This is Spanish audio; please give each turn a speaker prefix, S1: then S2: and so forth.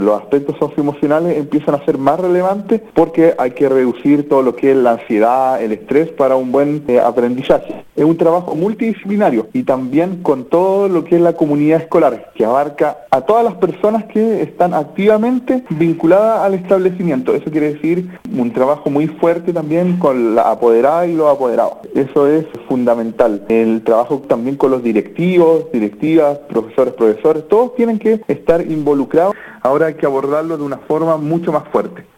S1: Los aspectos socioemocionales empiezan a ser más relevantes porque hay que reducir todo lo que es la ansiedad, el estrés para un buen aprendizaje. Es un trabajo multidisciplinario y también con todo lo que es la comunidad escolar, que abarca a todas las personas que están activamente vinculadas al establecimiento. Eso quiere decir un trabajo muy fuerte también con la apoderada y los apoderados. Eso es fundamental. El trabajo también con los directivos, directivas, profesores, todos tienen que estar involucrados. Ahora hay que abordarlo de una forma mucho más fuerte.